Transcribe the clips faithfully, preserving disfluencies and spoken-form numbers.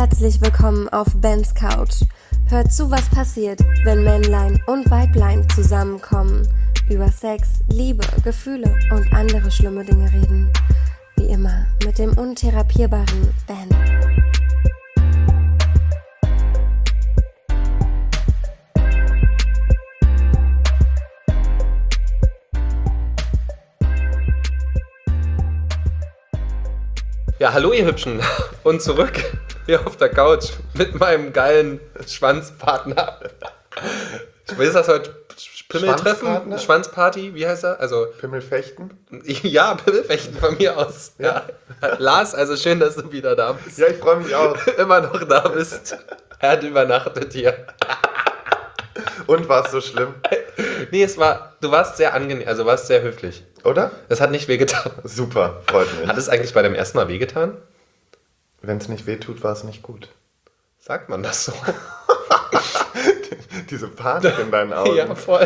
Herzlich willkommen auf Bens Couch. Hört zu, was passiert, wenn Männlein und Weiblein zusammenkommen, über Sex, Liebe, Gefühle und andere schlimme Dinge reden. Wie immer mit dem untherapierbaren Ben. Ja, hallo ihr Hübschen und zurück hier auf der Couch mit meinem geilen Schwanzpartner. Wie ist das heute? Pimmeltreffen? Schwanzparty? Wie heißt er? Also Pimmelfechten? Ja, Pimmelfechten von mir aus. Ja. Ja. Lars, also schön, dass du wieder da bist. Ja, ich freue mich auch. Immer noch da bist. Er hat übernachtet hier. Und war es so schlimm? Nee, es war, du warst sehr angenehm, also warst sehr höflich. Oder? Es hat nicht wehgetan. Super, freut mich. Hat es eigentlich bei dem ersten Mal wehgetan? Wenn es nicht wehtut, war es nicht gut. Sagt man das so? Diese Panik in deinen Augen. Ja, voll.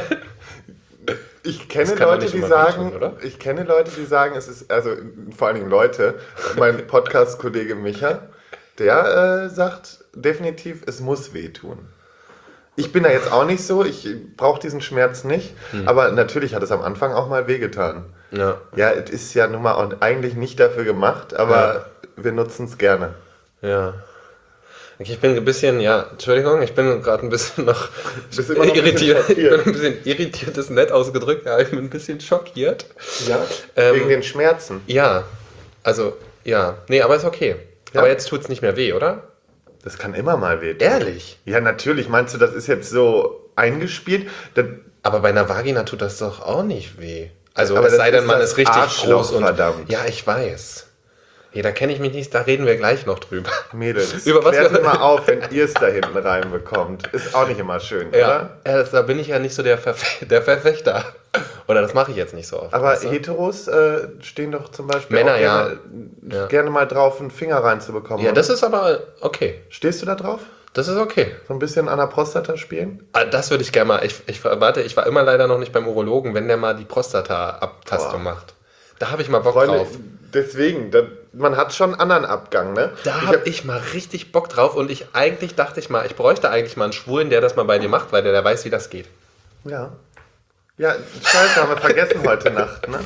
Ich kenne Leute, die sagen, wehtun, oder? Ich kenne Leute, die sagen, es ist, also vor allen Dingen Leute, mein Podcast-Kollege Micha, der äh, sagt definitiv, es muss wehtun. Ich bin da jetzt auch nicht so, ich brauche diesen Schmerz nicht, hm. aber natürlich hat es am Anfang auch mal wehgetan. Ja, ja, es ist ja nun mal eigentlich nicht dafür gemacht, aber ja. wir nutzen es gerne. Ja. Okay, ich bin ein bisschen, ja, Entschuldigung, ich bin gerade ein bisschen noch, Bist immer noch irritiert. Ich bin ein bisschen irritiert, ist nett ausgedrückt, ja, ich bin ein bisschen schockiert. Ja, ähm, wegen den Schmerzen. Ja, also, ja, nee, aber ist okay. Ja. Aber jetzt tut es nicht mehr weh, oder? Das kann immer mal wehtun. Ehrlich? Ja, natürlich. Meinst du, das ist jetzt so eingespielt? Das aber bei einer Vagina tut das doch auch nicht weh. Also aber es sei denn, man ist richtig Arschloch, groß und... Verdammt. Ja, ich weiß. Nee, da kenne ich mich nicht, da reden wir gleich noch drüber. Mädels, über was klärt wir immer auf, wenn ihr es da hinten reinbekommt. Ist auch nicht immer schön, ja. oder? Ja, das, da bin ich ja nicht so der, Verfe- der Verfechter. Oder das mache ich jetzt nicht so oft. Aber weißt du? Heteros äh, stehen doch zum Beispiel Männer, auch gerne, ja. Ja. gerne mal drauf, einen Finger reinzubekommen. Ja, das ist aber okay. Stehst du da drauf? Das ist okay. So ein bisschen an der Prostata spielen? Das würde ich gerne mal. Ich, ich, warte, ich war immer leider noch nicht beim Urologen, wenn der mal die Prostata-Abtastung macht. Da habe ich mal Bock Freunde, drauf. Deswegen, da, man hat schon einen anderen Abgang, ne? Da ich habe hab, ich mal richtig Bock drauf und ich eigentlich dachte ich mal, ich bräuchte eigentlich mal einen Schwulen, der das mal bei dir macht, weil der, der weiß, wie das geht. Ja. Ja, scheiße, haben wir vergessen heute Nacht, ne?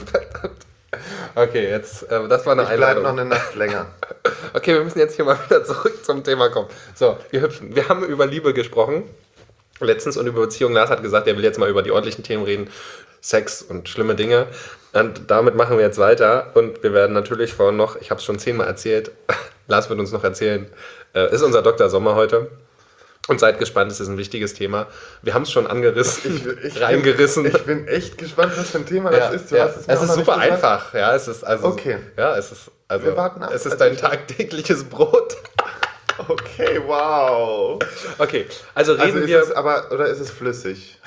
Okay, jetzt, äh, das war eine ich Einladung. bleib noch eine Nacht länger. Okay, wir müssen jetzt hier mal wieder zurück zum Thema kommen. So, wir hüpfen. Wir haben über Liebe gesprochen, letztens, und über Beziehungen. Lars hat gesagt, er will jetzt mal über die ordentlichen Themen reden, Sex und schlimme Dinge. Und damit machen wir jetzt weiter. Und wir werden natürlich vorhin noch, ich habe es schon zehnmal erzählt, Lars wird uns noch erzählen, äh, ist unser Doktor Sommer heute. Und seid gespannt, es ist ein wichtiges Thema. Wir haben es schon angerissen, ich, ich reingerissen. Bin, ich bin echt gespannt, was für ein Thema das ja, ist. Du ja. hast es mir es auch ist noch super nicht gesagt. einfach. Ja, es ist also, okay. Ja, es ist, also, wir warten ab. es ist also dein tagtägliches Brot. Okay, wow. Okay, also reden also ist wir... Es aber, oder ist es flüssig?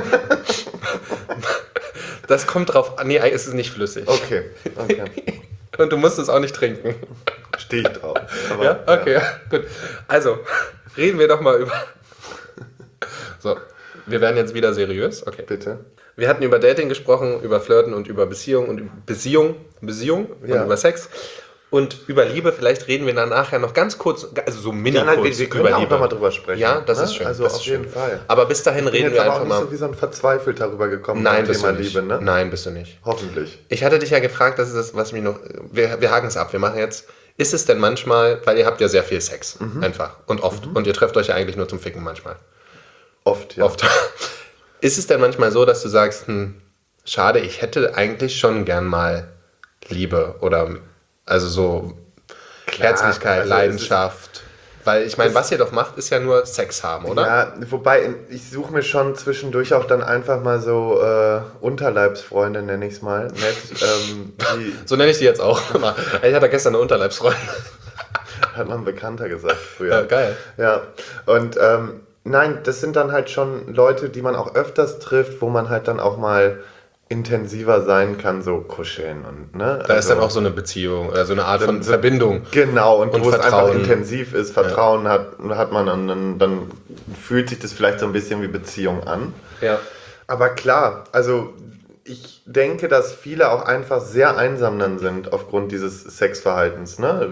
Das kommt drauf an. Nee, es ist nicht flüssig. Okay, okay. Und du musst es auch nicht trinken. Stehe ich drauf. Aber, ja, okay, ja. Gut. Also, reden wir doch mal über... So, wir werden jetzt wieder seriös. Okay. Bitte. Wir hatten über Dating gesprochen, über Flirten und über Beziehung und über Beziehung, Beziehung ja. und über Sex. Und über Liebe, vielleicht reden wir dann nachher noch ganz kurz, also so mini ja, nein, kurz wir, wir über auch Liebe. noch mal drüber sprechen. Ja, das ne? ist schön. Also das auf ist jeden schön. Fall. Aber bis dahin ich bin reden jetzt wir aber einfach auch nicht mal. so wie so ein verzweifelt darüber gekommen Nein, beim bist Thema du nicht. Liebe, ne? Nein, bist du nicht. Hoffentlich. Ich hatte dich ja gefragt, das ist das, was mich noch. Wir, wir haken es ab. Wir machen jetzt. Ist es denn manchmal, weil ihr habt ja sehr viel Sex, mhm. einfach und oft mhm. und ihr trefft euch ja eigentlich nur zum Ficken manchmal. Oft, ja. Oft. Ist es denn manchmal so, dass du sagst, hm, schade, ich hätte eigentlich schon gern mal Liebe oder also so Klar, Herzlichkeit, also Leidenschaft. Weil ich meine, was ihr doch macht, ist ja nur Sex haben, oder? Ja, wobei ich suche mir schon zwischendurch auch dann einfach mal so äh, Unterleibsfreunde, nenne ich es mal. Nett, ähm, die so nenne ich die jetzt auch immer. Ich hatte gestern eine Unterleibsfreundin. Hat man Bekannter gesagt früher. Ja, geil. Ja, und ähm, nein, das sind dann halt schon Leute, die man auch öfters trifft, wo man halt dann auch mal intensiver sein kann, so kuscheln und ne. Da also, ist dann auch so eine Beziehung oder so eine Art von so, Verbindung. Genau, und, und wo Vertrauen. Es einfach intensiv ist, Vertrauen ja. hat, hat man und dann, dann fühlt sich das vielleicht so ein bisschen wie Beziehung an. Ja. Aber klar, also ich denke, dass viele auch einfach sehr einsam dann sind aufgrund dieses Sexverhaltens, ne?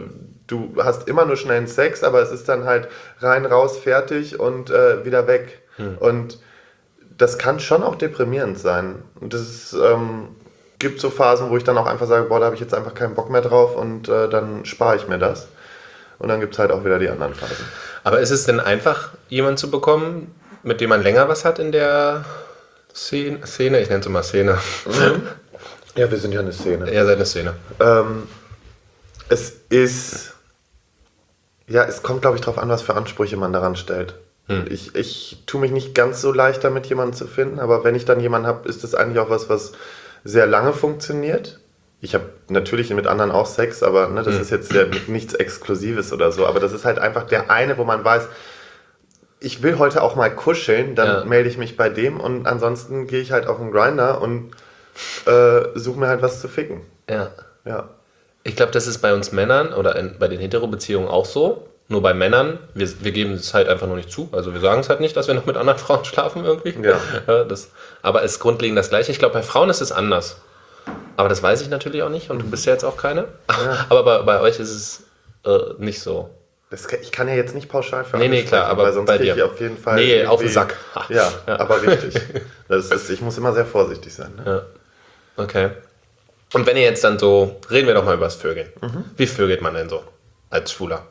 du hast immer nur schnellen Sex, aber es ist dann halt rein, raus, fertig und äh, wieder weg. Hm. Und das kann schon auch deprimierend sein. Und es ähm, gibt so Phasen, wo ich dann auch einfach sage, boah, da habe ich jetzt einfach keinen Bock mehr drauf und äh, dann spare ich mir das. Und dann gibt es halt auch wieder die anderen Phasen. Aber ist es denn einfach, jemanden zu bekommen, mit dem man länger was hat in der Szene? Szene? Ich nenne es immer Szene. Mhm. Ja, wir sind ja eine Szene. Ja, seid eine Szene. Ähm, es ist... Ja, es kommt, glaube ich, darauf an, was für Ansprüche man daran stellt. Hm. Ich, ich tue mich nicht ganz so leicht damit, jemanden zu finden, aber wenn ich dann jemanden habe, ist das eigentlich auch was, was sehr lange funktioniert. Ich habe natürlich mit anderen auch Sex, aber ne, das hm. ist jetzt ja nichts Exklusives oder so. Aber das ist halt einfach der eine, wo man weiß, ich will heute auch mal kuscheln, dann ja. melde ich mich bei dem und ansonsten gehe ich halt auf den Grindr und äh, suche mir halt was zu ficken. Ja. Ja. Ich glaube, das ist bei uns Männern oder in, bei den Hetero-Beziehungen auch so. Nur bei Männern, wir, wir geben es halt einfach nur nicht zu. Also wir sagen es halt nicht, dass wir noch mit anderen Frauen schlafen irgendwie. Ja. Ja, das, aber es ist grundlegend das Gleiche. Ich glaube, bei Frauen ist es anders. Aber das weiß ich natürlich auch nicht und du bist ja jetzt auch keine. Ja. Aber bei, bei euch ist es äh, nicht so. Das, ich kann ja jetzt nicht pauschal für Nee, nee, klar, aber weil sonst bei kriege dir. ich auf jeden Fall... Nee, auf den Sack. Ja, ja, aber richtig. Das ist, ich muss immer sehr vorsichtig sein. Ne? Ja. Okay. Und wenn ihr jetzt dann so, reden wir doch mal über das Vögeln. Mhm. Wie vögelt man denn so als Schwuler?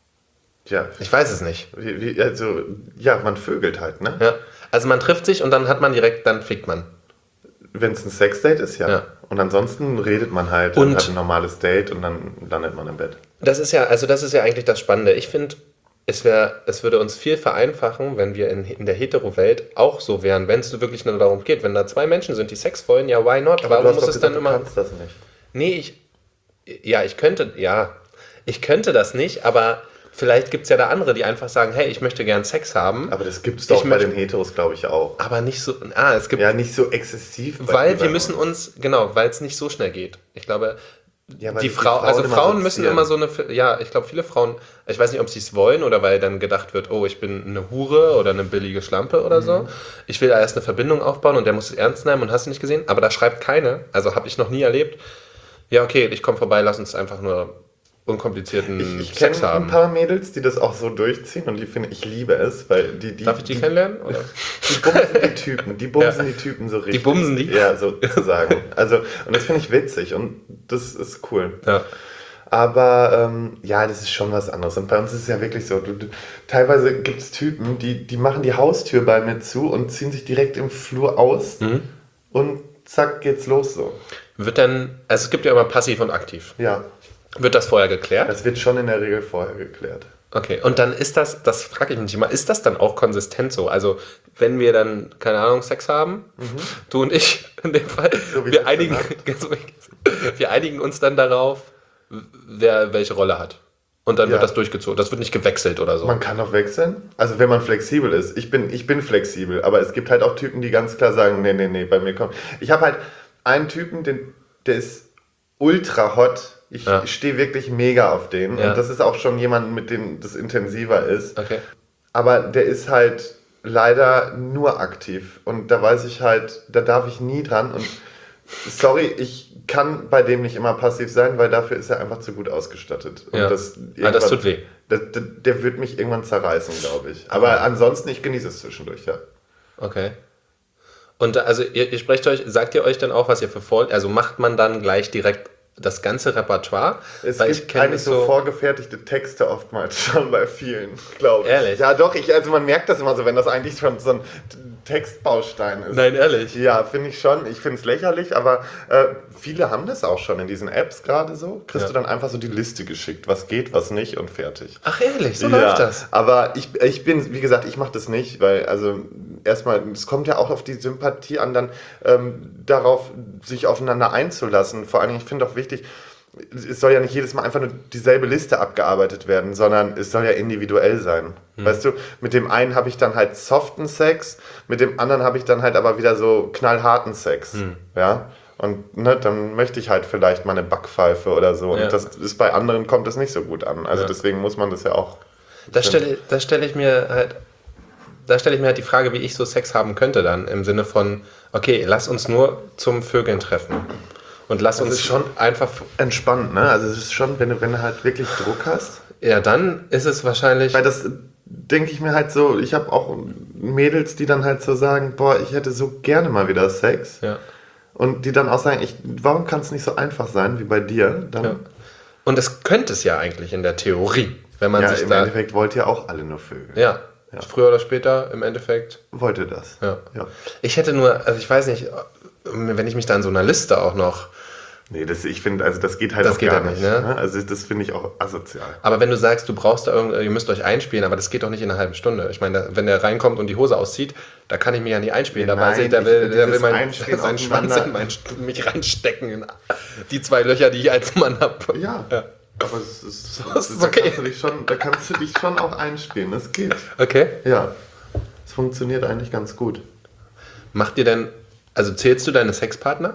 Ja. Ich weiß es nicht. Wie, wie, also, ja, man vögelt halt, ne? Ja. Also man trifft sich und dann hat man direkt, dann fickt man. Wenn es ein Sexdate ist, ja. ja. Und ansonsten redet man halt und und hat ein normales Date und dann landet man im Bett. Das ist ja, also das ist ja eigentlich das Spannende. Ich finde, es wäre, es würde uns viel vereinfachen, wenn wir in, in der Hetero-Welt auch so wären, wenn es wirklich nur darum geht. Wenn da zwei Menschen sind, die Sex wollen, ja, why not? Aber warum muss es gesagt, dann du immer... Du kannst das nicht. Nee, ich... Ja, ich könnte... Ja, ich könnte das nicht, aber vielleicht gibt es ja da andere, die einfach sagen, hey, ich möchte gern Sex haben. Aber das gibt es doch ich bei möchte, den Heteros, glaube ich, auch. Aber nicht so... Ah, es gibt... Ja, nicht so exzessiv. Weil wir müssen uns... Genau, weil es nicht so schnell geht. Ich glaube... Ja, die, Frau, die Frauen also Frauen so müssen immer so eine, ja, ich glaube viele Frauen, ich weiß nicht, ob sie es wollen oder weil dann gedacht wird, oh, ich bin eine Hure oder eine billige Schlampe oder mhm. so. Ich will da erst eine Verbindung aufbauen und der muss es ernst nehmen und hast du nicht gesehen, aber da schreibt keine, also habe ich noch nie erlebt, ja okay, ich komme vorbei, lass uns einfach nur unkomplizierten ich, ich Sex haben. Ich kenne ein paar Mädels, die das auch so durchziehen und die finde ich liebe es, weil die... die Darf ich die, die kennenlernen? Oder? Die bumsen die Typen, die bumsen ja. die Typen so richtig. Die bumsen die? Ja, sozusagen. Also, und das finde ich witzig und das ist cool. Ja. Aber ähm, ja, das ist schon was anderes. Und bei uns ist es ja wirklich so, du, du, teilweise gibt es Typen, die, die machen die Haustür bei mir zu und ziehen sich direkt im Flur aus mhm. und zack, geht's los so. Wird dann, also es gibt ja immer passiv und aktiv. Ja. Wird das vorher geklärt? Das wird schon in der Regel vorher geklärt. Okay, und dann ist das, das frage ich mich immer, ist das dann auch konsistent so? Also, wenn wir dann, keine Ahnung, Sex haben, mhm. du und ich in dem Fall, so wir, einigen, wir einigen uns dann darauf, wer welche Rolle hat. Und dann ja. wird das durchgezogen. Das wird nicht gewechselt oder so. Man kann auch wechseln. Also, wenn man flexibel ist. Ich bin, ich bin flexibel, aber es gibt halt auch Typen, die ganz klar sagen, nee, nee, nee, bei mir kommt. Ich habe halt einen Typen, den, der ist ultra hot. Ich ja. stehe wirklich mega auf den. Ja. Und das ist auch schon jemand, mit dem das intensiver ist. Okay. Aber der ist halt leider nur aktiv. Und da weiß ich halt, da darf ich nie dran. Und sorry, ich kann bei dem nicht immer passiv sein, weil dafür ist er einfach zu gut ausgestattet. Und ja. das, ah, das tut weh. Der, der, der wird mich irgendwann zerreißen, glaube ich. Aber okay. ansonsten, ich genieße es zwischendurch, ja. Okay. Und also ihr, ihr sprecht euch, sagt ihr euch dann auch, was ihr für Vor... Also macht man dann gleich direkt das ganze Repertoire? Es weil gibt ich eigentlich so, so vorgefertigte Texte oftmals schon bei vielen, glaube ich. Ehrlich? Ja, doch, ich, also man merkt das immer so, wenn das eigentlich schon so ein Textbaustein ist. Nein, ehrlich? Ja, finde ich schon. Ich finde es lächerlich, aber äh, viele haben das auch schon in diesen Apps gerade so. Kriegst ja. du dann einfach so die Liste geschickt, was geht, was nicht und fertig. Ach ehrlich, so ja, läuft das? Aber ich, ich bin, wie gesagt, ich mache das nicht, weil also erstmal, es kommt ja auch auf die Sympathie an, dann ähm, darauf sich aufeinander einzulassen. Vor allen Dingen, ich finde auch wichtig, es soll ja nicht jedes Mal einfach nur dieselbe Liste abgearbeitet werden, sondern es soll ja individuell sein. Hm. Weißt du, mit dem einen habe ich dann halt soften Sex, mit dem anderen habe ich dann halt aber wieder so knallharten Sex. Hm. Ja. Und ne, dann möchte ich halt vielleicht mal eine Backpfeife oder so. Ja. Und das ist bei anderen kommt das nicht so gut an. Also ja. deswegen muss man das ja auch. Da stelle da stell ich mir halt. Da stelle ich mir halt die Frage, wie ich so Sex haben könnte dann, im Sinne von, okay, lass uns nur zum Vögeln treffen. Und lass das uns ist schon einfach entspannt, ne? Also es ist schon, wenn du, wenn du halt wirklich Druck hast, Ja, dann ist es wahrscheinlich... Weil das denke ich mir halt so, ich habe auch Mädels, die dann halt so sagen, boah, ich hätte so gerne mal wieder Sex. Ja. Und die dann auch sagen, ich, warum kann es nicht so einfach sein wie bei dir? Dann, ja. Und es könnte es ja eigentlich in der Theorie, wenn man ja, sich im da... Endeffekt wollt ihr auch alle nur Vögel. Ja. ja, früher oder später im Endeffekt... Wollt ihr das? Ja. ja. Ich hätte nur, also ich weiß nicht, wenn ich mich da in so einer Liste auch noch... Nee, das, ich finde, also das geht halt das auch geht gar halt nicht. nicht, ne? Also das finde ich auch asozial. Aber wenn du sagst, du brauchst da irgendwie, ihr müsst euch einspielen, aber das geht doch nicht in einer halben Stunde. Ich meine, wenn der reinkommt und die Hose auszieht, da kann ich mich ja nicht einspielen. Da weiß ich, der will, der will mein, seinen Schwanz in mein, mich reinstecken in die zwei Löcher, die ich als Mann habe. Ja. ja. Aber es ist, so, das ist da, okay. kannst du dich schon, da kannst du dich schon auch einspielen. Das geht. Okay. Ja. Es funktioniert eigentlich ganz gut. Macht ihr denn, also zählst du deine Sexpartner?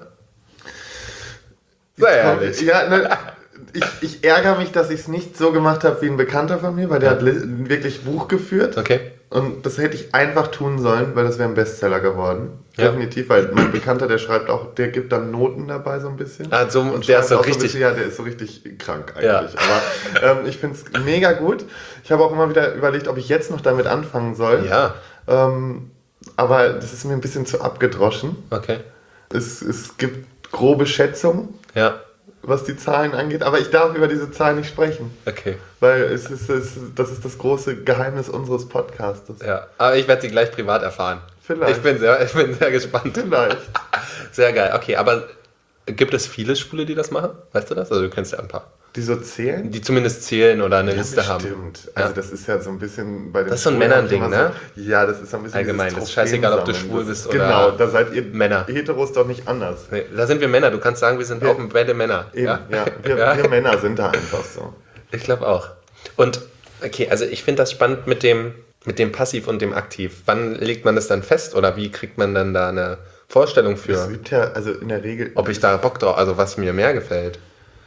Sehr ehrlich. Ja, ne, ich, ich ärgere mich, dass ich es nicht so gemacht habe wie ein Bekannter von mir, weil der ja. hat wirklich Buch geführt. Okay. Und das hätte ich einfach tun sollen, weil das wäre ein Bestseller geworden. Ja. Definitiv, weil mein Bekannter, der schreibt auch, der gibt dann Noten dabei so ein bisschen. Ah, so, und der ist so richtig... So bisschen, ja, der ist so richtig krank eigentlich. Ja. Aber ähm, ich finde es mega gut. Ich habe auch immer wieder überlegt, ob ich jetzt noch damit anfangen soll. Ja. Ähm, aber das ist mir ein bisschen zu abgedroschen. Okay. Es, es gibt grobe Schätzungen, ja. was die Zahlen angeht, aber ich darf über diese Zahlen nicht sprechen. Okay. Weil es ist, es, das ist das große Geheimnis unseres Podcastes. Ja, aber ich werde sie gleich privat erfahren. Vielleicht. Ich bin sehr, ich bin sehr gespannt. Vielleicht. Sehr geil. Okay, aber gibt es viele Schwule, die das machen? Weißt du das? Also du kennst ja ein paar. Die so zählen? Die zumindest zählen oder eine ja, Liste bestimmt. haben. Stimmt. Also ja. das ist ja so ein bisschen bei den Das ist so ein Männerding, ne? So, ja, das ist so ein bisschen allgemein. Das ist scheißegal, ob du schwul bist oder genau, da seid ihr Männer. Heteros doch nicht anders. Nee, da sind wir Männer. Du kannst sagen, wir sind wir, auch beide Männer. Eben, ja, ja. Wir, ja. wir Männer sind da einfach so. Ich glaube auch. Und okay, also ich finde das spannend mit dem, mit dem Passiv und dem Aktiv. Wann legt man das dann fest oder wie kriegt man dann da eine Vorstellung für? Es gibt ja, also in der Regel... Ob ich da Bock drauf, also was mir mehr gefällt.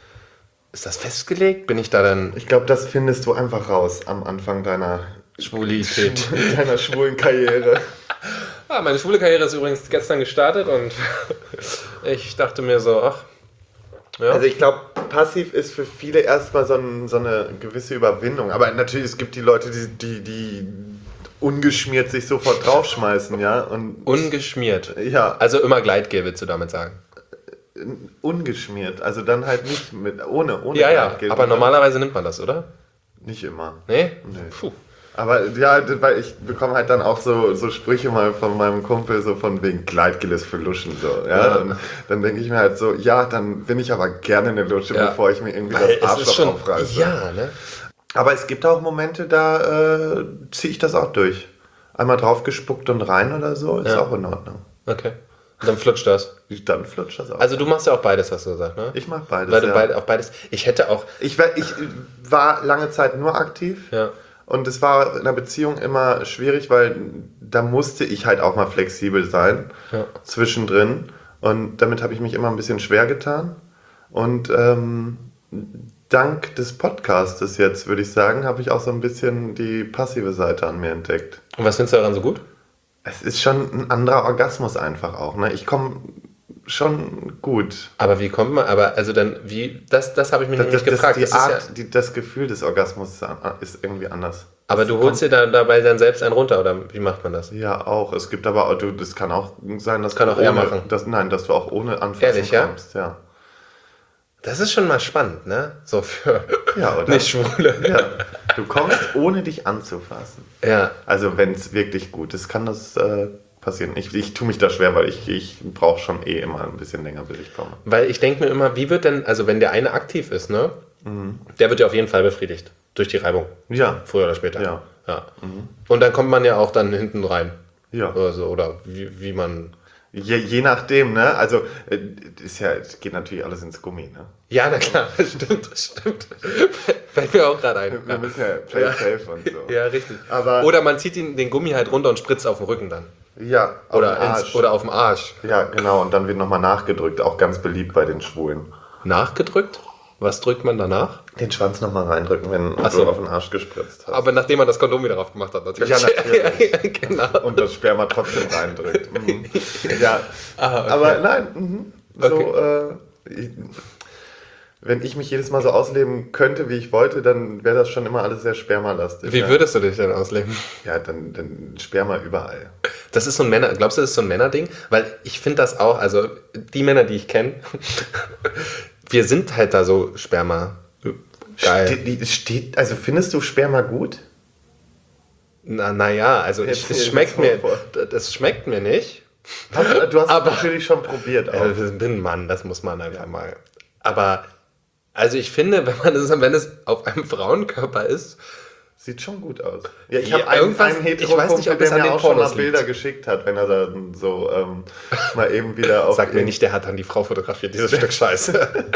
Ist das festgelegt? Bin ich da dann... Ich glaube, das findest du einfach raus am Anfang deiner... Schwulität. Deiner schwulen Karriere. Ah, meine schwule Karriere ist übrigens gestern gestartet und ich dachte mir so, ach... Ja. Also ich glaube, passiv ist für viele erstmal so, ein, so eine gewisse Überwindung. Aber natürlich, es gibt die Leute, die, die, die ungeschmiert sich sofort draufschmeißen, ja. Und ungeschmiert? Ja. Also immer Gleitgel, willst du damit sagen? Ungeschmiert, also dann halt nicht mit, ohne, ohne ja, Gleitgel. Ja, aber normalerweise nimmt man das, oder? Nicht immer. Nee? Nee. Puh. Aber ja, weil ich bekomme halt dann auch so, so Sprüche mal von meinem Kumpel, so von wegen Gleitgel ist für Luschen, so, ja. ja. Und dann denke ich mir halt so, ja, dann bin ich aber gerne eine Lusche, ja. bevor ich mir irgendwie weil das Arschloch schon, aufreiße. Ja, ne? Aber es gibt auch Momente, da äh, ziehe ich das auch durch. Einmal drauf gespuckt und rein oder so, ist ja. auch in Ordnung. Okay. Und dann flutscht das? Dann flutscht das auch. Also du machst ja auch beides, hast du gesagt, ne? Ich mach beides, Weil du ja. beid, auf beides... Ich hätte auch... Ich war, ich war lange Zeit nur aktiv. Ja. Und es war in der Beziehung immer schwierig, weil da musste ich halt auch mal flexibel sein, ja. zwischendrin. Und damit habe ich mich immer ein bisschen schwer getan. Und ähm, dank des Podcastes jetzt, würde ich sagen, habe ich auch so ein bisschen die passive Seite an mir entdeckt. Und was findest du daran so gut? Es ist schon ein anderer Orgasmus einfach auch. Ne? Ich komme schon gut. Aber wie kommt man, aber also dann, wie, das, das habe ich mich das, nämlich das, gefragt. Die das, Art, ist ja, die, das Gefühl des Orgasmus ist irgendwie anders. Aber das du holst dir da, dabei dann selbst einen runter, oder wie macht man das? Ja, auch. Es gibt aber, du, das kann auch sein, dass kann du auch ohne, er machen. Dass, nein, dass du auch ohne Anfassen Ehrlich, kommst. Ja? ja. Das ist schon mal spannend, ne? So für ja, oder? nicht Schwule. Ja. Du kommst, ohne dich anzufassen. Ja. Also wenn es wirklich gut ist, kann das äh, passieren. Ich, ich tue mich da schwer, weil ich, ich brauche schon eh immer ein bisschen länger, bis ich komme. Weil ich denke mir immer, wie wird denn, also wenn der eine aktiv ist, ne? Mhm. Der wird ja auf jeden Fall befriedigt. Durch die Reibung. Ja. Früher oder später. Ja. ja. Mhm. Und dann kommt man ja auch dann hinten rein. Ja. Oder, so, oder wie, wie man... Je, je nachdem, ne? Also, ist ja, geht natürlich alles ins Gummi, ne? Ja, na klar, stimmt, stimmt. Fällt mir auch gerade ein. Wir müssen ja play ja. safe und so. Ja, richtig. Aber oder man zieht ihn, den Gummi halt runter und spritzt auf den Rücken dann. Ja, auf oder, den Arsch. Ins, oder auf dem Arsch. Ja, genau, und dann wird nochmal nachgedrückt, auch ganz beliebt bei den Schwulen. Nachgedrückt? Was drückt man danach? Den Schwanz nochmal reindrücken, wenn Ach so. du auf den Arsch gespritzt hast. Aber nachdem man das Kondom wieder drauf gemacht hat, natürlich. Ja, natürlich. ja, genau. Und das Sperma trotzdem reindrückt. Mhm. Ja, Aha, okay. aber nein, mhm. so, okay. äh, wenn ich mich jedes Mal so ausleben könnte, wie ich wollte, dann wäre das schon immer alles sehr spermalastig. Wie ja. würdest du dich denn ausleben? Ja, dann, dann Sperma überall. Das ist so ein Männer, glaubst du, das ist so ein Männerding? Weil ich finde das auch, also die Männer, die ich kenne, wir sind halt da so Sperma. Geil. Ste- steht, also findest du Sperma gut? Na, naja, also ich, es schmeckt mir, das schmeckt mir nicht. Hast, du hast aber, es natürlich schon probiert. Auch. Ich bin ein Mann, das muss man einfach ja. mal. Aber, also ich finde, wenn man das, wenn es auf einem Frauenkörper ist, sieht schon gut aus. Ja, ich ja, habe einen, einen Hetero-Kumpel, der mir auch schon mal Bilder liegt. geschickt hat, wenn er dann so ähm, mal eben wieder auf... Sag mir nicht, der hat dann die Frau fotografiert, dieses Stück Scheiße.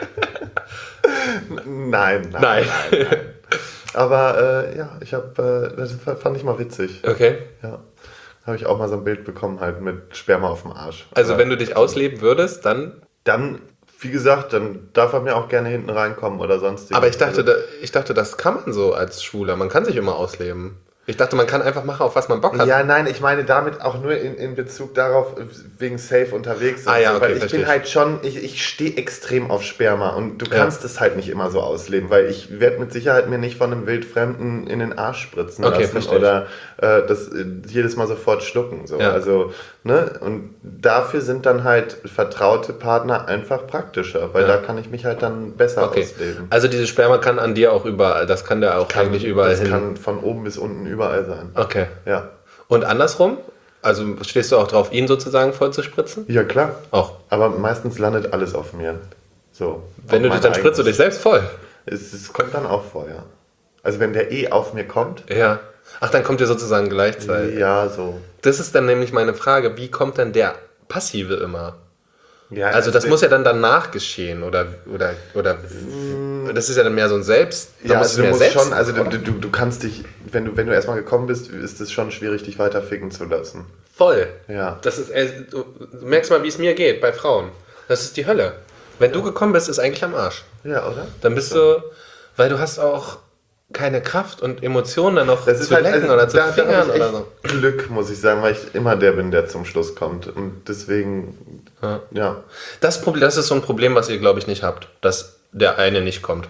nein, nein, nein, nein. nein, nein. Aber äh, ja, ich habe, äh, das fand ich mal witzig. Okay. Ja, habe ich auch mal so ein Bild bekommen, halt mit Sperma auf dem Arsch. Also Aber, wenn du dich ausleben würdest, dann... Dann... Wie gesagt, dann darf er mir auch gerne hinten reinkommen oder sonst. Aber ich dachte, da, ich dachte, das kann man so als Schwuler. Man kann sich immer ausleben. Ich dachte, man kann einfach machen, auf was man Bock hat. Ja, nein, ich meine damit auch nur in, in Bezug darauf, wegen safe unterwegs sind. Ah, ja, so, okay, weil ich bin ich. halt schon, ich, ich stehe extrem auf Sperma und du kannst ja. es halt nicht immer so ausleben, weil ich werde mit Sicherheit mir nicht von einem Wildfremden in den Arsch spritzen okay, lassen verstehe oder äh, das äh, jedes Mal sofort schlucken. So. Ja. Also, ne? Und dafür sind dann halt vertraute Partner einfach praktischer, weil ja. da kann ich mich halt dann besser okay. ausleben. Also dieses Sperma kann an dir auch überall, das kann der auch kann, eigentlich überall das hin. Das kann von oben bis unten überall sein. Okay. Ja. Und andersrum? Also stehst du auch drauf, ihn sozusagen voll zu spritzen? Ja, klar. Auch. Aber meistens landet alles auf mir. So. Wenn du dich dann spritzt du dich selbst voll? Es, es kommt dann auch vor, ja. Also wenn der eh auf mir kommt. Ja. Ach, dann kommt ihr sozusagen gleichzeitig. Ja, so. Das ist dann nämlich meine Frage, wie kommt denn der Passive immer? Ja, also das muss ja dann danach geschehen oder oder oder das ist ja dann mehr so ein Selbst. Ja, also du musst selbst schon, also du, du, du kannst dich, wenn du wenn du erstmal gekommen bist, ist es schon schwierig, dich weiter ficken zu lassen. Voll. Ja. Das ist, du merkst mal, wie es mir geht bei Frauen. Das ist die Hölle. Wenn ja. du gekommen bist, ist eigentlich am Arsch. Ja, oder? Dann bist so. du, weil du hast auch keine Kraft und Emotionen dann noch das zu halt, lecken also, oder zu da, fingern da oder so. Glück, muss ich sagen, weil ich immer der bin, der zum Schluss kommt. Und deswegen, ja. ja. Das, Problem, das ist so ein Problem, was ihr, glaube ich, nicht habt, dass der eine nicht kommt.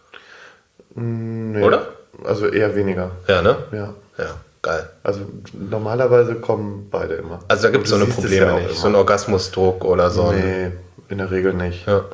Nee. Oder? Also eher weniger. Ja, ne? Ja. Ja, geil. Also normalerweise kommen beide immer. Also da gibt es so eine Probleme ja nicht, immer. So einen Orgasmusdruck oder so. Nee, in der Regel nicht. Ja.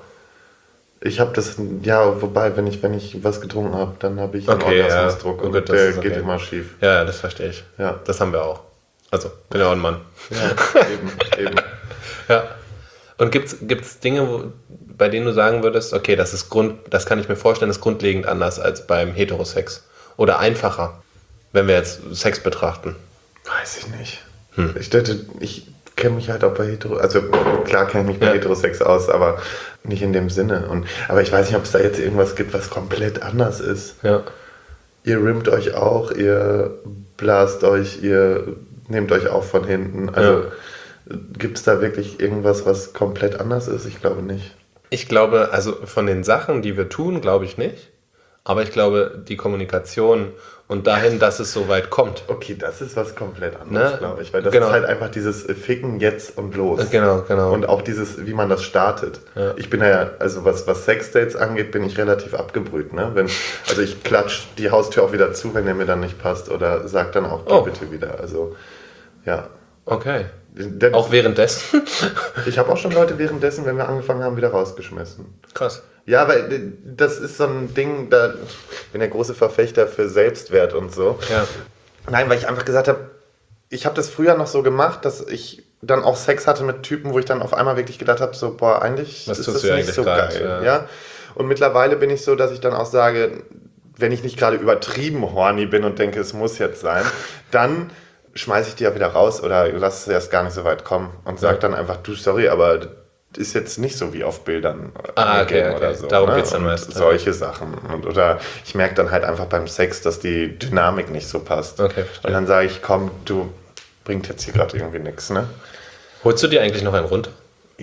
Ich habe das, ja, wobei, wenn ich, wenn ich was getrunken habe, dann habe ich einen okay, Orgasmusdruck ja. und gut, der okay. geht immer schief. Ja, ja, das verstehe ich. Ja. Das haben wir auch. Also, bin ja auch ein Mann. Ja, eben, eben. Ja. Und gibt es Dinge, wo, bei denen du sagen würdest, okay, das ist Grund, das kann ich mir vorstellen, ist grundlegend anders als beim Heterosex? Oder einfacher, wenn wir jetzt Sex betrachten? Weiß ich nicht. Hm. Ich dachte, ich kenne mich halt auch bei Hetero, also klar kenne ich mich bei ja. Heterosex aus, aber nicht in dem Sinne. Und, aber ich weiß nicht, ob es da jetzt irgendwas gibt, was komplett anders ist. Ja. Ihr rimmt euch auch, ihr blast euch, ihr nehmt euch auch von hinten. Also ja. gibt es da wirklich irgendwas, was komplett anders ist? Ich glaube nicht. Ich glaube, also von den Sachen, die wir tun, glaube ich nicht. Aber ich glaube, die Kommunikation und dahin, dass es so weit kommt. Okay, das ist was komplett anderes, ne? glaube ich. Weil das genau. ist halt einfach dieses Ficken jetzt und los. Genau, genau. Und auch dieses, wie man das startet. Ja. Ich bin ja, also was, was Sexdates angeht, bin ich relativ abgebrüht. Ne? Wenn, also ich klatsch die Haustür auch wieder zu, wenn der mir dann nicht passt. Oder sag dann auch, geh oh. bitte wieder. Also, ja. Okay. Denn auch währenddessen? Ich habe auch schon Leute währenddessen, wenn wir angefangen haben, wieder rausgeschmissen. Krass. Ja, weil das ist so ein Ding, da ich bin der große Verfechter für Selbstwert und so. Ja. Nein, weil ich einfach gesagt habe, ich habe das früher noch so gemacht, dass ich dann auch Sex hatte mit Typen, wo ich dann auf einmal wirklich gedacht habe, so, boah, eigentlich Was ist tust das du nicht eigentlich so grad, geil. Ja. Ja? Und mittlerweile bin ich so, dass ich dann auch sage, wenn ich nicht gerade übertrieben horny bin und denke, es muss jetzt sein, dann schmeiße ich die ja wieder raus oder lass es erst gar nicht so weit kommen und sag ja. dann einfach, du, sorry, aber das ist jetzt nicht so wie auf Bildern ah, okay, okay. oder so. Darum ne? geht's dann und meistens. Solche Sachen. Und, oder ich merke dann halt einfach beim Sex, dass die Dynamik nicht so passt. Okay, und dann sage ich, komm, du, bringt jetzt hier gerade irgendwie nichts, ne? Holst du dir eigentlich noch einen runter?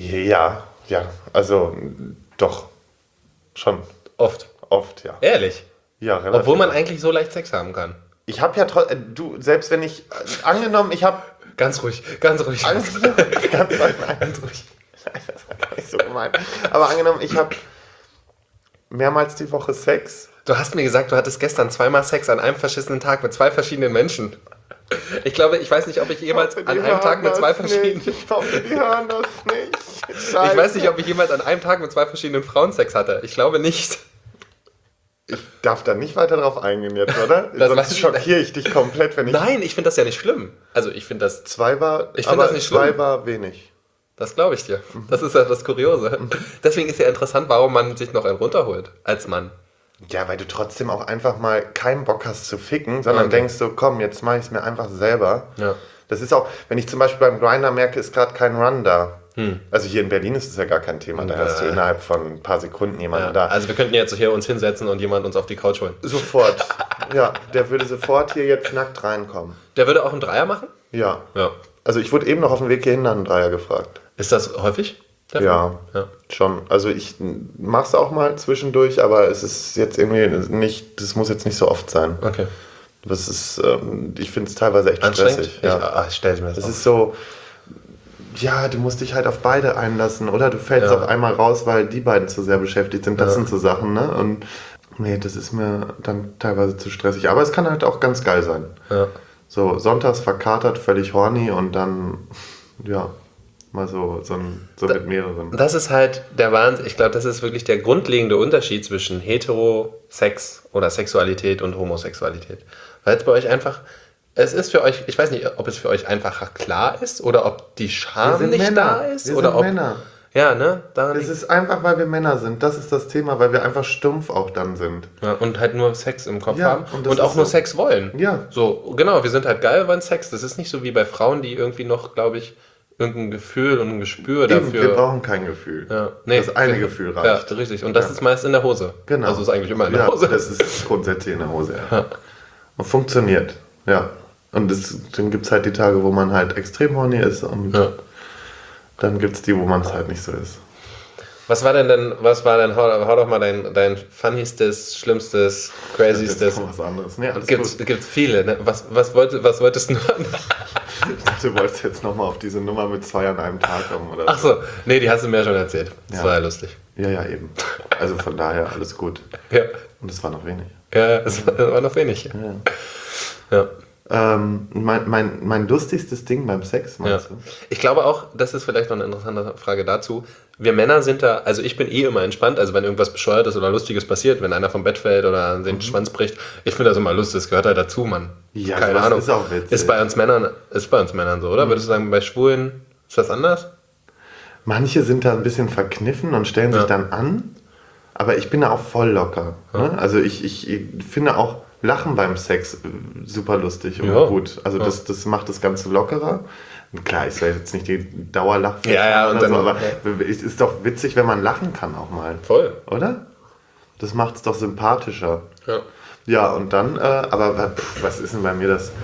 Ja, ja, also doch, schon. Oft? Oft, ja. Ehrlich? Ja, relativ. Obwohl man eigentlich so leicht Sex haben kann. Ich habe ja trotzdem, du, selbst wenn ich, äh, angenommen, ich habe... Ganz ruhig, ganz ruhig. Ganz, ganz, nein, ganz ruhig. Nein, das war gar nicht so gemeint. Aber angenommen, ich habe mehrmals die Woche Sex. Du hast mir gesagt, du hattest gestern zweimal Sex an einem verschissenen Tag mit zwei verschiedenen Menschen. Ich glaube, ich weiß nicht, ob ich jemals ich an einem Tag mit zwei verschiedenen... Nicht. Ich hoffe, die hören das nicht. Scheiße. Ich weiß nicht, ob ich jemals an einem Tag mit zwei verschiedenen Frauen Sex hatte. Ich glaube nicht. Ich darf da nicht weiter drauf eingehen jetzt, oder? Das Sonst schockiere ich dich komplett, wenn ich... Nein, ich finde das ja nicht schlimm. Also ich finde das... Zwei war... Ich finde das nicht schlimm. Zwei war wenig. Das glaube ich dir. Das ist ja das Kuriose. Deswegen ist ja interessant, warum man sich noch einen runterholt als Mann. Ja, weil du trotzdem auch einfach mal keinen Bock hast zu ficken, sondern okay. denkst so, komm, jetzt mache ich es mir einfach selber. Ja. Das ist auch, wenn ich zum Beispiel beim Grindr merke, ist gerade kein Run da. Hm. Also hier in Berlin ist es ja gar kein Thema, da ja. hast du innerhalb von ein paar Sekunden jemanden ja. da. Also wir könnten jetzt hier uns hinsetzen und jemand uns auf die Couch holen. Sofort. Ja, der würde sofort hier jetzt nackt reinkommen. Der würde auch einen Dreier machen? Ja. Ja. Also ich wurde eben noch auf dem Weg hierhin nach einem Dreier gefragt. Ist das häufig? Ja, ja, schon. Also ich mach's auch mal zwischendurch, aber es ist jetzt irgendwie nicht, das muss jetzt nicht so oft sein. Okay. Das ist, ähm, ich finde es teilweise echt stressig. Ja. Ich, ah, ich stell mir das Das auf. ist so, ja, du musst dich halt auf beide einlassen oder du fällst Ja. auf einmal raus, weil die beiden zu sehr beschäftigt sind. Das Ja. sind so Sachen, ne? Und nee, das ist mir dann teilweise zu stressig. Aber es kann halt auch ganz geil sein. Ja. So sonntags verkatert, völlig horny und dann, ja, mal so, so, ein, so mit mehreren. Das ist halt der Wahnsinn. Ich glaube, das ist wirklich der grundlegende Unterschied zwischen Hetero-Sex oder Sexualität und Homosexualität. Weil es bei euch einfach, es ist für euch, ich weiß nicht, ob es für euch einfacher klar ist oder ob die Scham nicht Männer. da ist. Wir oder sind ob, Männer. Ja, ne? Es ist einfach, weil wir Männer sind. Das ist das Thema, weil wir einfach stumpf auch dann sind. Ja, und halt nur Sex im Kopf Ja, haben und und, das auch ist nur so. Sex wollen. Ja. So, genau, wir sind halt geil beim Sex. Das ist nicht so wie bei Frauen, die irgendwie noch, glaube ich, irgendein Gefühl und ein Gespür Eben, dafür. wir brauchen kein Gefühl. Ja. Nee, das eine wir, Gefühl reicht. Ja, richtig. Und das Ja. ist meist in der Hose. Genau. Also ist eigentlich immer in der ja, Hose. das ist grundsätzlich in der Hose, ja. ja. Und funktioniert, ja. Und das, dann gibt es halt die Tage, wo man halt extrem horny ist und Ja. dann gibt es die, wo man es halt nicht so ist. Was war denn denn, was war denn, hau, hau doch mal dein, dein funniestes, schlimmstes, crazyestes. Das ist noch was anderes. Nee, alles Gibt's, gut. gibt's viele, ne? Was, was, wollte, was wolltest du noch? Ich dachte, du wolltest jetzt nochmal auf diese Nummer mit zwei an einem Tag kommen, oder? Ach so, nee, die hast du mir ja schon erzählt. Das Ja. war ja lustig. Ja, ja, eben. Also von daher alles gut. Ja, Und es war noch wenig. ja, es war, war noch wenig. Ja. Ja. Ähm, mein, mein, mein lustigstes Ding beim Sex, meinst Ja. du? Ich glaube auch, das ist vielleicht noch eine interessante Frage dazu. Wir Männer sind da, also ich bin eh immer entspannt, also wenn irgendwas Bescheuertes oder Lustiges passiert, wenn einer vom Bett fällt oder den mhm. Schwanz bricht, ich finde das immer lustig, das gehört halt dazu, Mann. Ja, keine das Ahnung. ist auch witzig. Ist bei uns Männern, ist bei uns Männern so, oder? Mhm. Würdest du sagen, bei Schwulen ist das anders? Manche sind da ein bisschen verkniffen und stellen Ja. sich dann an, aber ich bin da auch voll locker. Ja. Ne? Also ich, ich, ich finde auch Lachen beim Sex äh, super lustig und Ja. gut. Also Ja. das, das macht das Ganze lockerer. Und klar, ist ja jetzt nicht die Dauerlachfläche, Ja, ja, und oder dann- so, aber es ist doch witzig, wenn man lachen kann auch mal. Voll. Oder? Das macht es doch sympathischer. Ja. Ja, und dann, äh, aber pff, was ist denn bei mir das?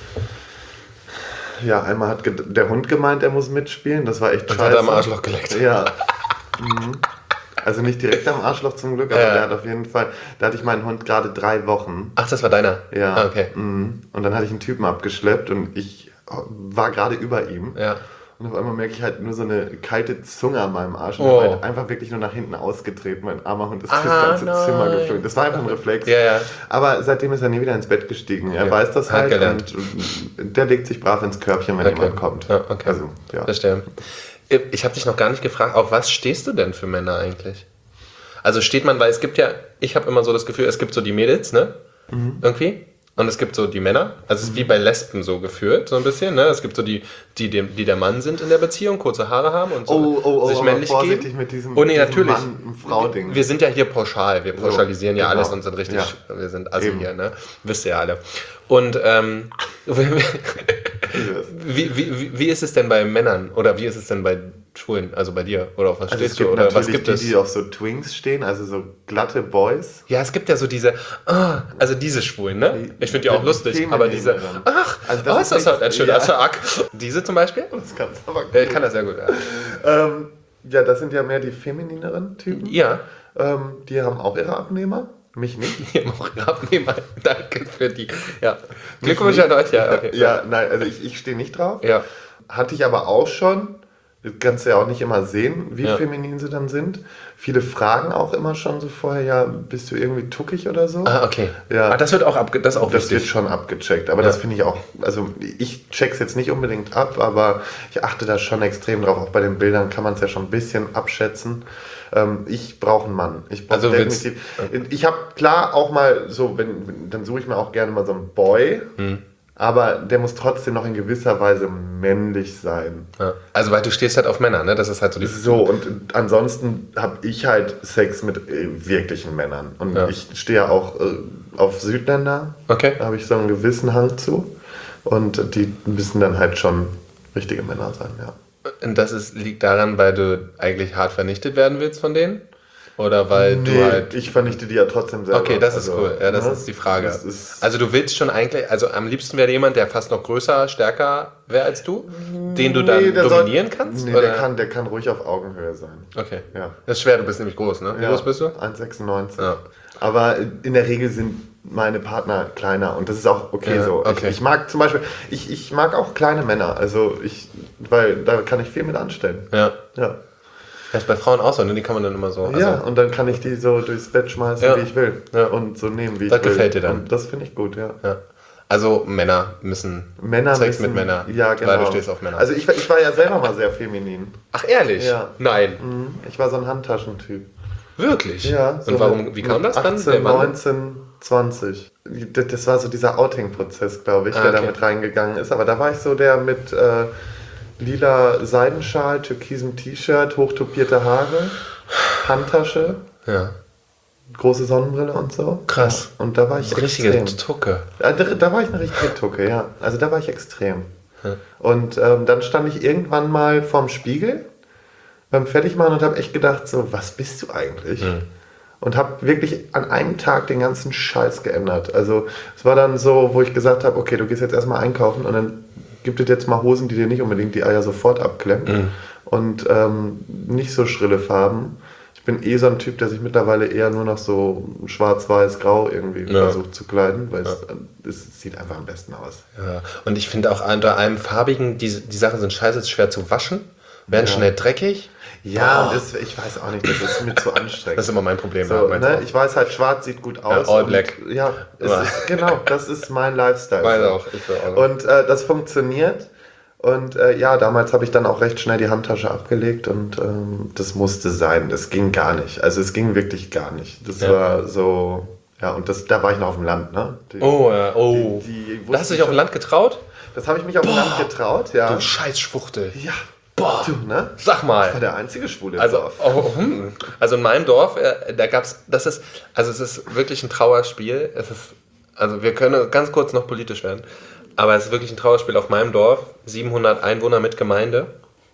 Ja, einmal hat ge- der Hund gemeint, er muss mitspielen. Das war echt Und scheiße. hat er am Arschloch geleckt. Ja. Mhm. Also nicht direkt am Arschloch zum Glück, aber Ja. der hat auf jeden Fall, da hatte ich meinen Hund gerade drei Wochen. Ach, das war deiner? Ja. Ah, okay. Mhm. Und dann hatte ich einen Typen abgeschleppt und ich war gerade über ihm. Ja. Und auf einmal merke ich halt nur so eine kalte Zunge an meinem Arsch und Oh. habe halt einfach wirklich nur nach hinten ausgetreten. Mein armer Hund ist Ah, das ganze nein. Zimmer geflogen. Das war einfach ein Reflex. Ja, ja. Aber seitdem ist er nie wieder ins Bett gestiegen. Er Ja. weiß das Hat halt gelernt. und der legt sich brav ins Körbchen, wenn Okay. jemand kommt. Ja, okay. Also, ja. Verstehe. Ich habe dich noch gar nicht gefragt, auf was stehst du denn für Männer eigentlich? Also steht man, weil es gibt ja, ich habe immer so das Gefühl, es gibt so die Mädels, ne? Mhm. Irgendwie. Und es gibt so die Männer. Also es ist wie bei Lesben so gefühlt, so ein bisschen, ne? Es gibt so die, die, dem, die der Mann sind in der Beziehung, kurze Haare haben und so Oh, oh, oh, sich aber männlich vorsichtig geben. mit diesem, Oh nee, diesem natürlich. Mann-Frau-Ding. Wir sind ja hier pauschal, wir pauschalisieren ja genau. alles und sind richtig, Ja. wir sind assi Eben. hier, ne? Wisst ihr ja alle. Und ähm, wie, wie, wie, wie ist es denn bei Männern oder wie ist es denn bei Schwulen, also bei dir? Oder auf was Also es stehst gibt du? Oder was natürlich gibt die, es? die auf so Twinks stehen, also so glatte Boys. Ja, es gibt ja so diese, ah, also diese Schwulen, ne? Ich finde die auch Die lustig, aber diese, Feminineren. ach, Also das oh, ist ist das halt ein nicht- schöner ja. Tag. Diese zum Beispiel? Das kannst du aber gut. Ja, ich kann das sehr gut, ja. Ähm, ja, das sind ja mehr die feminineren Typen. Ja, Ähm, die haben auch ihre Abnehmer. Mich nicht. wir machen Abnehmer. Danke für die, ja. Glückwunsch an euch, ja, okay. Ja, nein, also ich, ich stehe nicht drauf. Ja. Hatte ich aber auch schon. kannst du ja auch nicht immer sehen, wie ja. feminin sie dann sind. Viele fragen auch immer schon so vorher, ja, bist du irgendwie tuckig oder so? Ah, okay. Ja. Ah, das wird auch, abge- das ist auch das wichtig. wird schon abgecheckt, aber ja. das finde ich auch, also ich check's jetzt nicht unbedingt ab, aber ich achte da schon extrem drauf. Auch bei den Bildern kann man es ja schon ein bisschen abschätzen. Ähm, ich brauche einen Mann. Ich brauche also definitiv. Willst, ich habe klar auch mal so, wenn, dann suche ich mir auch gerne mal so einen Boy. Hm. Aber der muss trotzdem noch in gewisser Weise männlich sein. Ja. Also weil du stehst halt auf Männer, ne? Das ist halt so die... So, und ansonsten habe ich halt Sex mit äh, wirklichen Männern. Und ja. ich stehe ja auch äh, auf Südländer. Okay. Da habe ich so einen gewissen Hang zu. Und die müssen dann halt schon richtige Männer sein, ja. Und das ist, liegt daran, weil du eigentlich hart vernichtet werden willst von denen? Oder weil nee, du halt... ich vernichte die ja trotzdem selber. Okay, das ist also, cool. Ja, das ne? ist die Frage. Ist also du willst schon eigentlich... Also am liebsten wäre jemand, der fast noch größer, stärker wäre als du, den du dann nee, dominieren soll, kannst? Nee, oder? Der, kann, der kann ruhig auf Augenhöhe sein. Okay. Ja. Das ist schwer, du bist nämlich groß, ne? Wie ja, groß bist du? eins Komma sechsundneunzig. Ja. Aber in der Regel sind meine Partner kleiner und das ist auch okay ja, so. Okay. Ich, ich mag zum Beispiel, ich, ich mag auch kleine Männer, also ich, weil da kann ich viel mit anstellen. Ja. Ja. Das ist bei Frauen auch so, ne? Die kann man dann immer so... Also ja, und dann kann ich die so durchs Bett schmeißen, ja. wie ich will. Ja. Und so nehmen, wie das ich will. Das gefällt dir dann. Und das finde ich gut, ja. ja. Also Männer müssen... Männer Sex müssen, mit Männern. Ja, genau. Weil du stehst auf Männer. Also ich, ich war ja selber mal sehr feminin. Ach, ehrlich? Ja. Nein. Ich war so ein Handtaschentyp. Wirklich? Ja. So und warum, mit, wie kam das dann? achtzehn, neunzehn, zwanzig. Das war so dieser Outing-Prozess, glaube ich, ah, der okay. da mit reingegangen ist. Aber da war ich so der mit... Äh, lila Seidenschal, türkisem T-Shirt, hochtopierte Haare, Handtasche, ja. große Sonnenbrille und so. Krass. Ja. Und da war ich eine richtige Tucke. Da, da war ich eine richtige Tucke, ja. Also da war ich extrem. Ja. Und ähm, dann stand ich irgendwann mal vorm Spiegel beim Fertigmachen und habe echt gedacht, so, was bist du eigentlich? Mhm. Und habe wirklich an einem Tag den ganzen Scheiß geändert. Also es war dann so, wo ich gesagt habe, okay, du gehst jetzt erstmal einkaufen und dann gibt es jetzt mal Hosen, die dir nicht unbedingt die Eier sofort abklemmen mhm. und ähm, nicht so schrille Farben. Ich bin eh so ein Typ, der sich mittlerweile eher nur noch so schwarz-weiß-grau irgendwie ja. versucht zu kleiden, weil ja. es, es sieht einfach am besten aus. Ja. Und ich finde auch unter einem farbigen, die, die Sachen sind scheiße, ist schwer zu waschen, werden ja. schnell dreckig. Ja, und das, ich weiß auch nicht, das ist mir zu anstrengend. Das ist immer mein Problem. So, ne? Ich weiß halt, schwarz sieht gut aus. Ja, all black. Und, ja, es ist, genau, das ist mein Lifestyle. Weiß auch, ich will auch. Und äh, das funktioniert. Und äh, ja, damals habe ich dann auch recht schnell die Handtasche abgelegt und ähm, das musste sein. Das ging gar nicht. Also es ging wirklich gar nicht. Das ja. war so, ja, und das, da war ich noch auf dem Land, ne? Die, oh, ja, oh. Die, die da hast du dich auf dem Land getraut? Das habe ich mich auf dem Land getraut, ja. Du scheiß Schwuchtel. Ja. Boah, du, ne? Sag mal. Ich war der einzige Schwule im also, Dorf. Oh, hm. Also in meinem Dorf, äh, da gab's, das ist, also es ist wirklich ein Trauerspiel. Es ist, also wir können ganz kurz noch politisch werden, aber es ist wirklich ein Trauerspiel auf meinem Dorf. siebenhundert Einwohner mit Gemeinde.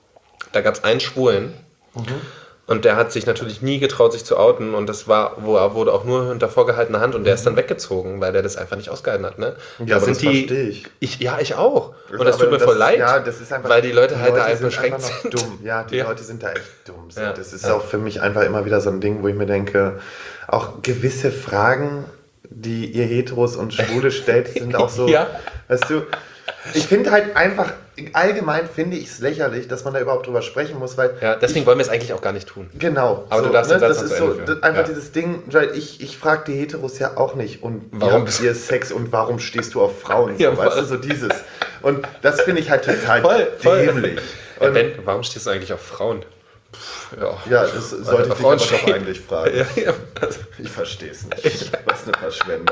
Da gab es einen Schwulen. Mhm. Und der hat sich natürlich nie getraut, sich zu outen. Und das war, wo er wurde auch nur hinter vorgehaltener Hand. Und der ist dann weggezogen, weil der das einfach nicht ausgehalten hat. Ne? Ja, aber das verstehe ich. ich. Ja, ich auch. Und das tut mir voll leid, ja, das ist einfach, weil die Leute die halt Leute da einfach sind beschränkt einfach sind. Dumm. Ja, die ja. Leute sind da echt dumm. Ja. Das ist ja. auch für mich einfach immer wieder so ein Ding, wo ich mir denke, auch gewisse Fragen, die ihr Heteros und Schwule stellt, sind auch so, ja. weißt du, ich finde halt einfach, allgemein finde ich es lächerlich, dass man da überhaupt drüber sprechen muss, weil... Ja, deswegen ich, wollen wir es eigentlich auch gar nicht tun. Genau. Aber so, du darfst ne, den Satz das noch ist zu Ende so führen. einfach ja. dieses Ding, weil ich, ich frage die Heteros ja auch nicht, und warum wie habt ihr Sex und warum stehst du auf Frauen? So, ja, weißt du, so dieses. Und das finde ich halt total voll, voll. dämlich. Ja, ben, warum stehst du eigentlich auf Frauen? Ja, ja, das sollte ich dich aber doch eigentlich fragen. Ja, ja. Ich verstehe es nicht. Was eine Verschwendung.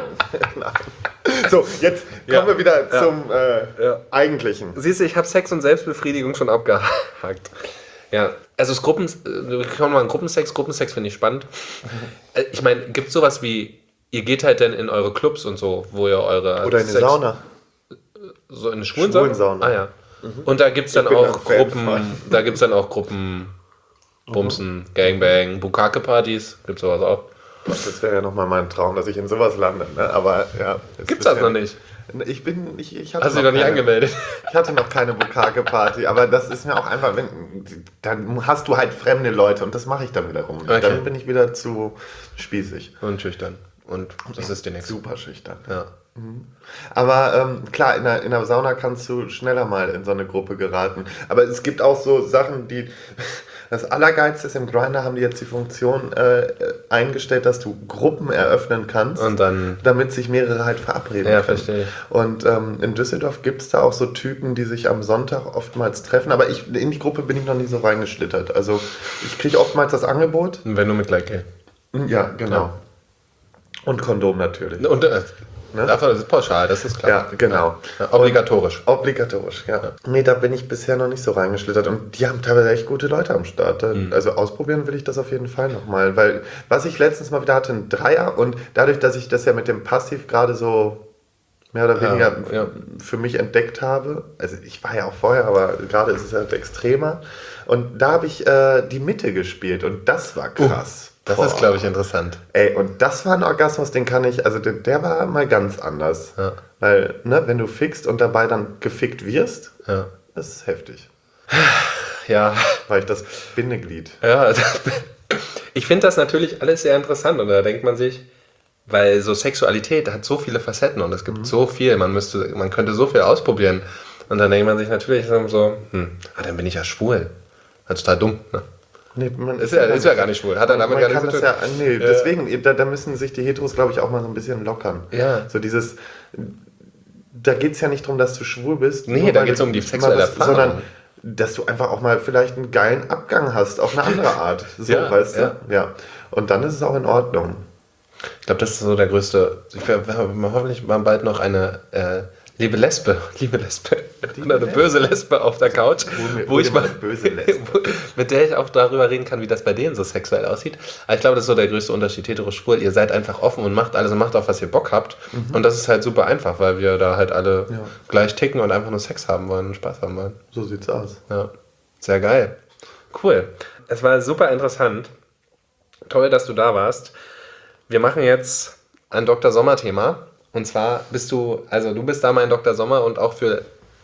So, jetzt kommen ja. wir wieder ja. zum äh, ja. Eigentlichen. Siehst du, ich habe Sex und Selbstbefriedigung schon abgehakt. Ja, also das Gruppen, wir kommen mal an Gruppensex. Gruppensex finde ich spannend. Mhm. Ich meine, gibt es sowas wie, ihr geht halt dann in eure Clubs und so, wo ihr eure... Oder in eine Sauna. So in eine Schwulensauna? Schwulensauna. Ah ja. Mhm. Und da gibt es dann auch Gruppen, da gibt es dann auch Gruppen... Bumsen, Gangbang, Bukake-Partys, gibt's sowas auch. Das wäre ja nochmal mein Traum, dass ich in sowas lande, ne? Aber ja. Gibt's das noch nicht? Ich bin, ich, ich hatte Hast du dich noch nicht keine, angemeldet? Ich hatte noch keine Bukake-Party, aber das ist mir auch einfach, wenn, dann hast du halt fremde Leute und das mache ich dann wiederum. Okay. Dann bin ich wieder zu spießig. Und schüchtern. Und das ist dir nichts. Super schüchtern. Ja. Aber ähm, klar, in der, in der Sauna kannst du schneller mal in so eine Gruppe geraten. Aber es gibt auch so Sachen, die... Das Allergeilste ist, im Grindr haben die jetzt die Funktion äh, eingestellt, dass du Gruppen eröffnen kannst, und dann, damit sich mehrere halt verabreden ja, können. Verstehe ich. Und ähm, in Düsseldorf gibt es da auch so Typen, die sich am Sonntag oftmals treffen. Aber ich, in die Gruppe bin ich noch nie so reingeschlittert. Also ich kriege oftmals das Angebot. Wenn du mit Like. Ja, genau. Ja. Und Kondom natürlich. Und äh, ne? Dafür ist es pauschal, das ist klar. Ja, genau. Ja, obligatorisch. Und obligatorisch, ja. ja. Nee, da bin ich bisher noch nicht so reingeschlittert. Und die haben teilweise echt gute Leute am Start. Mhm. Also ausprobieren will ich das auf jeden Fall nochmal. Weil was ich letztens mal wieder hatte, ein Dreier. Und dadurch, dass ich das ja mit dem Passiv gerade so mehr oder weniger ja, ja. für mich entdeckt habe. Also ich war ja auch vorher, aber gerade ist es halt extremer. Und da habe ich äh, die Mitte gespielt. Und das war krass. Uh. Das Boah. ist, glaube ich, interessant. Ey, und das war ein Orgasmus, den kann ich, also der, der war mal ganz anders. Ja. Weil, ne, wenn du fickst und dabei dann gefickt wirst, ja. das ist heftig. Ja. Weil ich das Bindeglied. Ja, also, ich finde das natürlich alles sehr interessant und da denkt man sich, weil so Sexualität hat so viele Facetten und es gibt mhm. so viel, man müsste, man könnte so viel ausprobieren und dann denkt man sich natürlich so, hm, ah, dann bin ich ja schwul. Das ist total dumm, ne? Nee, man ist, ja, ist ja gar nicht schwul. Hat er damit gar nichts zu tun. Ja, nee, ja. Deswegen, da, da müssen sich die Heteros, glaube ich, auch mal so ein bisschen lockern. Ja. So dieses, da geht es ja nicht darum, dass du schwul bist. Nee, da geht es um die sexuelle was, Erfahrung. Sondern, dass du einfach auch mal vielleicht einen geilen Abgang hast, auf eine andere Art. So, ja, weißt du? Ja. ja. Und dann ist es auch in Ordnung. Ich glaube, das ist so der größte, ich werde hoffentlich mal bald noch eine äh, liebe Lesbe, liebe Lesbe, oder eine böse Lesbe auf der Couch, wo, wo ich mal, böse Lesbe. mit der ich auch darüber reden kann, wie das bei denen so sexuell aussieht. Aber ich glaube, das ist so der größte Unterschied, hetero-schwul. Ihr seid einfach offen und macht alles und macht auch, was ihr Bock habt. Mhm. Und das ist halt super einfach, weil wir da halt alle ja. gleich ticken und einfach nur Sex haben wollen und Spaß haben wollen. So sieht's aus. Ja, sehr geil. Cool. Es war super interessant. Toll, dass du da warst. Wir machen jetzt ein Doktor Sommer-Thema. Und zwar bist du, also du bist da mein Doktor Sommer und auch für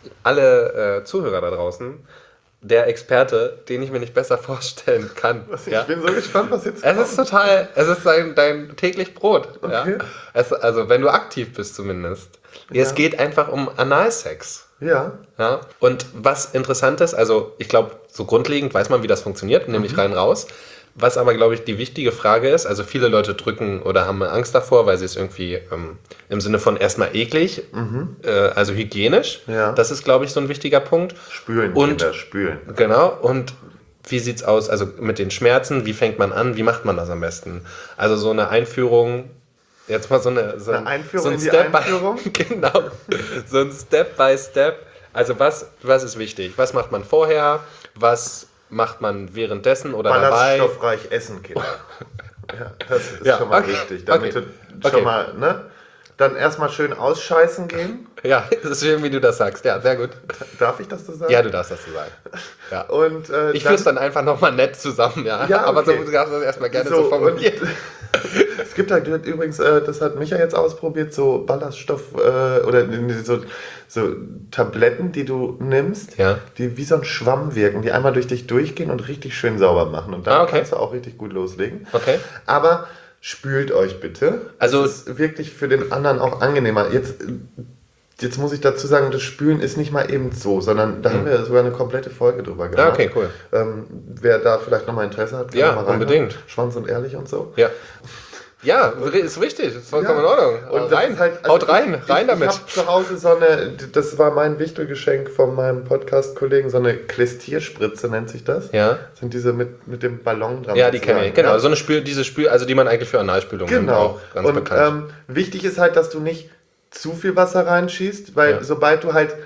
alle äh, Zuhörer da draußen der Experte, den ich mir nicht besser vorstellen kann. Was, ich ja? bin so gespannt, was jetzt kommt. Es ist total, es ist dein, dein täglich Brot. Okay. Ja? Es, also wenn du aktiv bist zumindest. Ja. Es geht einfach um Analsex. Ja. Ja. Und was interessant ist, also ich glaube, so grundlegend weiß man, wie das funktioniert, nämlich mhm. rein raus. Was aber, glaube ich, die wichtige Frage ist, also viele Leute drücken oder haben Angst davor, weil sie es irgendwie ähm, im Sinne von erstmal eklig, mhm. äh, also hygienisch, ja. das ist, glaube ich, so ein wichtiger Punkt. Spülen, und, Kinder, spülen. Genau, und wie sieht's aus, also mit den Schmerzen, wie fängt man an, wie macht man das am besten? Also so eine Einführung, jetzt mal so eine, so eine Einführung so ein in die Step Einführung? By, genau, so ein Step by Step, also was, was ist wichtig? Was macht man vorher, was macht man währenddessen oder dabei? Ballaststoffreich essen, Kinder. Ja, das ist ja, schon mal okay. wichtig. Damit okay. du schon okay. mal, ne? Dann erstmal schön ausscheißen gehen. Ja, das ist schön, wie du das sagst. Ja, sehr gut. Darf ich das so sagen? Ja, du darfst das so sagen. Ja. Und, äh, ich führe es dann einfach nochmal nett zusammen, ja. ja okay. Aber so darfst du das erstmal gerne so, so formulieren. Es gibt halt übrigens, äh, das hat Micha jetzt ausprobiert, so Ballaststoff äh, oder so, so Tabletten, die du nimmst, ja. die wie so ein Schwamm wirken, die einmal durch dich durchgehen und richtig schön sauber machen. Und dann ah, okay. kannst du auch richtig gut loslegen. Okay. Aber spült euch bitte. Also das ist wirklich für den anderen auch angenehmer. Jetzt, jetzt muss ich dazu sagen, das Spülen ist nicht mal eben so, sondern da mhm. haben wir sogar eine komplette Folge drüber gemacht. Ah, okay, cool. Ähm, wer da vielleicht nochmal Interesse hat, kann ja, mal rein. Unbedingt. Schwanz und ehrlich und so. Ja. Ja, ist richtig, ist vollkommen ja. in Ordnung. Und rein, halt, also haut rein, ich, rein ich, damit. Ich habe zu Hause so eine, das war mein Wichtelgeschenk von meinem Podcast-Kollegen, so eine Klestierspritze nennt sich das. Ja. Das sind diese mit, mit dem Ballon dran. Ja, die kenne ich, genau. Ja. So eine Spül, diese Spül, also die man eigentlich für Analspülung genau. nimmt, auch ganz und, bekannt. Ähm, wichtig ist halt, dass du nicht zu viel Wasser reinschießt, weil ja. sobald du halt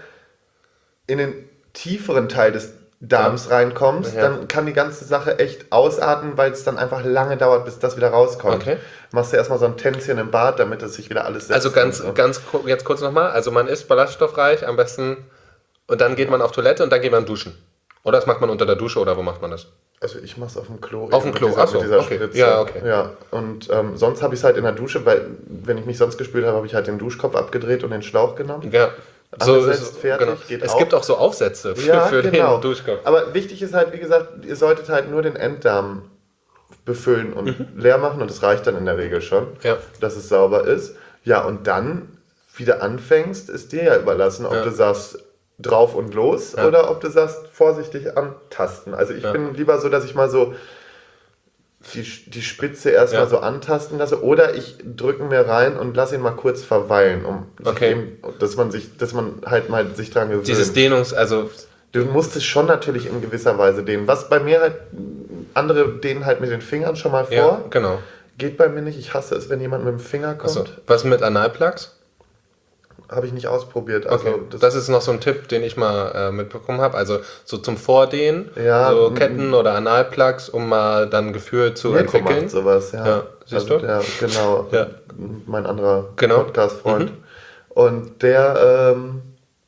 in den tieferen Teil des Darms ja. reinkommst, ja. dann kann die ganze Sache echt ausatmen, weil es dann einfach lange dauert, bis das wieder rauskommt. Okay. Machst du erstmal so ein Tänzchen im Bad, damit es sich wieder alles setzt. Also ganz, so. ganz jetzt kurz nochmal, also man isst ballaststoffreich am besten und dann geht man auf Toilette und dann geht man duschen. Oder das macht man unter der Dusche oder wo macht man das? Also ich mach's auf dem Klo. Auf dem Klo, dieser, achso, dieser okay. Spritze. Ja, okay. Ja, und ähm, sonst habe ich es halt in der Dusche, weil wenn ich mich sonst gespült habe, habe ich halt den Duschkopf abgedreht und den Schlauch genommen. Ja. So ist, fertig, genau. geht es auch. gibt auch so Aufsätze für, ja, für genau. den Duschkopf. Aber wichtig ist halt, wie gesagt, ihr solltet halt nur den Enddarm befüllen und mhm. leer machen und es reicht dann in der Regel schon, ja. dass es sauber ist. Ja, und dann wieder anfängst, ist dir ja überlassen, ob ja. du sagst, drauf und los ja. oder ob du sagst, vorsichtig antasten. Also ich ja. bin lieber so, dass ich mal so die, die Spitze erstmal ja. so antasten lasse oder ich drücke mir rein und lasse ihn mal kurz verweilen, um okay. eben, dass man sich, dass man halt mal sich dran gewöhnt. Dieses Dehnungs-, also... Du musst es schon natürlich in gewisser Weise dehnen. Was bei mir halt, andere dehnen halt mit den Fingern schon mal vor. Ja, genau. Geht bei mir nicht. Ich hasse es, wenn jemand mit dem Finger kommt. Achso. Was mit Analplugs? Habe ich nicht ausprobiert. Also okay. das, das ist noch so ein Tipp, den ich mal äh, mitbekommen habe. Also so zum Vordehnen, ja, so Ketten oder Analplugs, um mal dann ein Gefühl zu Mirko entwickeln. Macht sowas, ja. ja. Siehst also du? Der, genau. ja. Mein anderer genau. Podcast-Freund. Mhm. Und der ähm,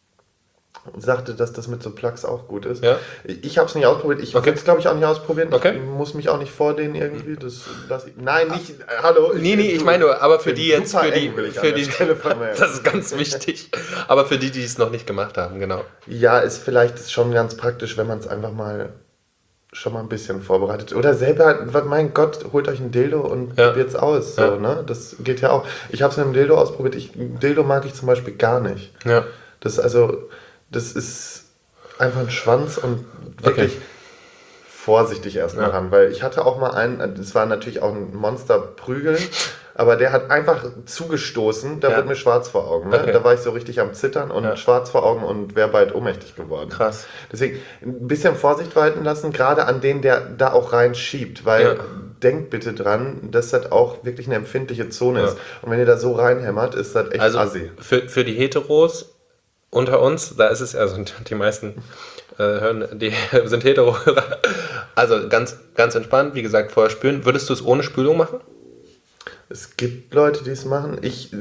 sagte, dass das mit so Plugs auch gut ist. Ja. Ich habe es nicht ausprobiert. Ich okay. will es, glaube ich, auch nicht ausprobieren. Okay. Ich muss mich auch nicht vordehnen irgendwie. Das, das, nein, nicht. Äh, hallo. Nee, nee, ich meine nur, aber für die jetzt, für die, will ich für die Stelle das ist ganz wichtig. Aber für die, die es noch nicht gemacht haben, genau. Ja, ist vielleicht ist schon ganz praktisch, wenn man es einfach mal schon mal ein bisschen vorbereitet. Oder selber, mein Gott, holt euch ein Dildo und ja. probiert's aus. So, ja. ne? Das geht ja auch. Ich habe es mit dem Dildo ausprobiert. Ich, Dildo mag ich zum Beispiel gar nicht. Ja. Das also, das ist einfach ein Schwanz und wirklich okay. vorsichtig erstmal ja. ran. Weil ich hatte auch mal einen, das war natürlich auch ein Monster-Prügel, aber der hat einfach zugestoßen, da ja. wird mir schwarz vor Augen. Ne? Okay. Da war ich so richtig am Zittern und ja. schwarz vor Augen und wäre bald ohnmächtig geworden. Krass. Deswegen ein bisschen Vorsicht walten lassen, gerade an den, der da auch reinschiebt, weil ja. denkt bitte dran, dass das auch wirklich eine empfindliche Zone ja. ist. Und wenn ihr da so reinhämmert, ist das echt also assi. Für, für die Heteros unter uns, da ist es, also die meisten äh, hören, die sind Hetero-Hörer, also ganz, ganz entspannt, wie gesagt, vorher spülen. Würdest du es ohne Spülung machen? Es gibt Leute, die es machen. Ich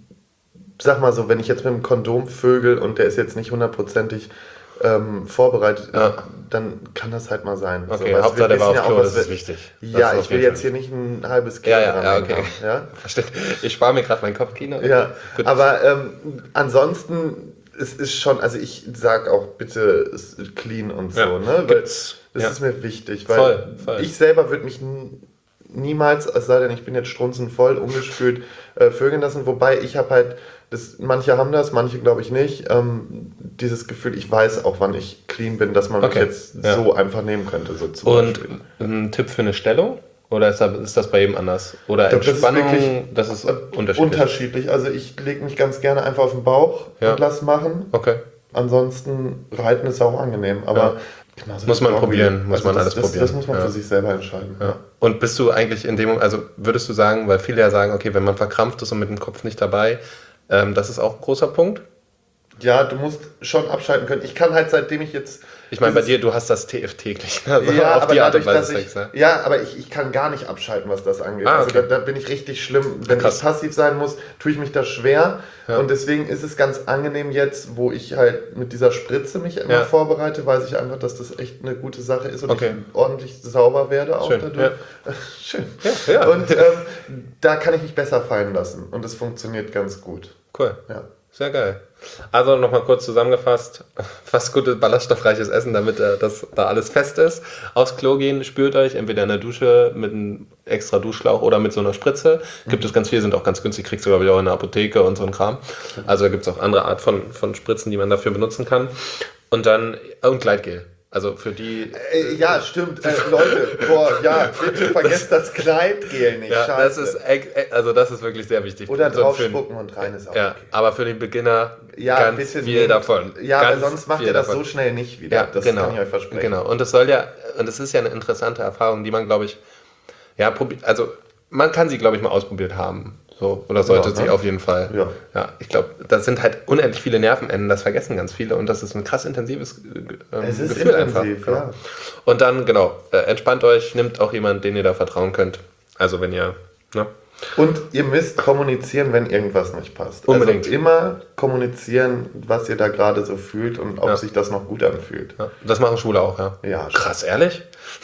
sag mal so, wenn ich jetzt mit einem Kondom vögel und der ist jetzt nicht hundertprozentig ähm, vorbereitet, ja. dann kann das halt mal sein. Okay, so, Hauptsache der war auf Klo, das ist wichtig. Ja, ich will jetzt hier nicht ein halbes Kilo ja, ja, ja, okay. haben. Ja? Verstehe. Ich spare mir gerade mein Kopfkino. Okay. Ja, aber ähm, ansonsten es ist schon, also ich sag auch bitte clean und so, ja. ne? Weil das ja. ist mir wichtig, weil voll, voll. ich selber würde mich n- niemals, es sei denn, ich bin jetzt strunzenvoll, ungespült äh, vögeln lassen, wobei ich habe halt, das, manche haben das, manche glaube ich nicht, ähm, dieses Gefühl, ich weiß auch, wann ich clean bin, dass man okay. mich jetzt ja. so einfach nehmen könnte. So zum und Beispiel. Ein Tipp für eine Stellung? Oder ist das, ist das bei jedem anders? Oder das Entspannung, ist wirklich das ist unterschiedlich? Unterschiedlich. Also ich lege mich ganz gerne einfach auf den Bauch ja. und lass machen. Okay. Ansonsten reiten ist auch angenehm, aber ja. genauso muss man probieren, muss also man das, alles das, probieren. Das muss man ja. für sich selber entscheiden. Ja. Und bist du eigentlich in dem, also würdest du sagen, weil viele ja sagen, okay, wenn man verkrampft ist und mit dem Kopf nicht dabei, ähm, das ist auch ein großer Punkt? Ja, du musst schon abschalten können. Ich kann halt, seitdem ich jetzt... Ich meine, bei dir, du hast das T F täglich. Also ja, auf aber die Art und dadurch, Weise dass ich, Sex, ja? ja, aber ich, ich kann gar nicht abschalten, was das angeht. Ah, okay. Also da, da bin ich richtig schlimm. Wenn Krass. ich passiv sein muss, tue ich mich da schwer. Ja. Und deswegen ist es ganz angenehm jetzt, wo ich halt mit dieser Spritze mich immer ja. vorbereite, weiß ich einfach, dass das echt eine gute Sache ist und okay. ich ordentlich sauber werde auch Schön. dadurch. Ja. Schön. Ja, ja. Und ähm, da kann ich mich besser fallen lassen. Und es funktioniert ganz gut. Cool. Ja. Sehr geil. Also nochmal kurz zusammengefasst, fast gutes ballaststoffreiches Essen, damit äh, das da alles fest ist. Aufs Klo gehen, spült euch, entweder in der Dusche mit einem extra Duschschlauch oder mit so einer Spritze. Mhm. Gibt es ganz viel, sind auch ganz günstig, kriegst du glaube ich auch in der Apotheke und so ein Kram. Also da gibt es auch andere Art von, von Spritzen, die man dafür benutzen kann. Und dann, und Gleitgel. Also für die... Äh, ja, stimmt. Äh, Leute, boah, ja, bitte vergesst das, das Gleitgel nicht. Ja, das ist, also das ist wirklich sehr wichtig. Oder so draufspucken und rein ist auch ja, okay. Aber für den Beginner ja, ganz viel nehmen. davon. Ja, ganz aber sonst macht ihr das davon. so schnell nicht wieder. Ja, das genau, kann ich euch versprechen. Genau. Und das soll ja, und das ist ja eine interessante Erfahrung, die man, glaube ich, ja, probiert, also man kann sie, glaube ich, mal ausprobiert haben. So, oder sollte ja, sie ne? auf jeden Fall. Ja. Ja, ich glaube, das sind halt unendlich viele Nervenenden, das vergessen ganz viele und das ist ein krass intensives ähm, es ist Gefühl intensiv, einfach. Ja. Ja. Und dann, genau, äh, entspannt euch, nimmt auch jemanden, den ihr da vertrauen könnt. Also wenn ihr, ne? Und ihr müsst kommunizieren, wenn irgendwas nicht passt. Unbedingt. Also immer kommunizieren, was ihr da gerade so fühlt und ob ja. sich das noch gut anfühlt. Ja. Das machen Schwule auch, ja. Ja. Krass, ehrlich?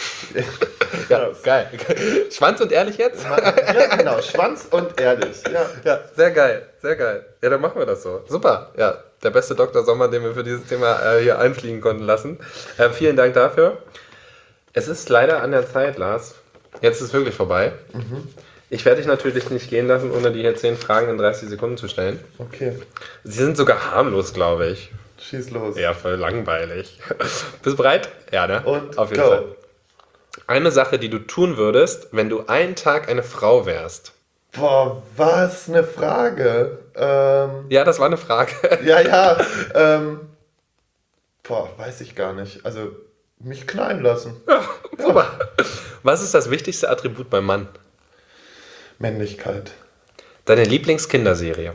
Ja, geil. Schwanz und ehrlich jetzt? Ja, genau. Schwanz und ehrlich. Ja. Ja, sehr geil, sehr geil. Ja, dann machen wir das so. Super. Ja, der beste Doktor Sommer, den wir für dieses Thema äh, hier einfliegen konnten lassen. Äh, vielen Dank dafür. Es ist leider an der Zeit, Lars. Jetzt ist es wirklich vorbei. Mhm. Ich werde dich natürlich nicht gehen lassen, ohne dir hier zehn Fragen in dreißig Sekunden zu stellen. Okay. Sie sind sogar harmlos, glaube ich. Schieß los. Ja, voll langweilig. Bist du bereit? Ja, ne? Und auf jeden go. Fall. Eine Sache, die du tun würdest, wenn du einen Tag eine Frau wärst. Boah, was eine Frage. Ähm, Ja, das war eine Frage. ja, ja. Ähm, boah, weiß ich gar nicht. Also, mich knallen lassen. Super. Was ist das wichtigste Attribut beim Mann? Männlichkeit. Deine Lieblingskinderserie.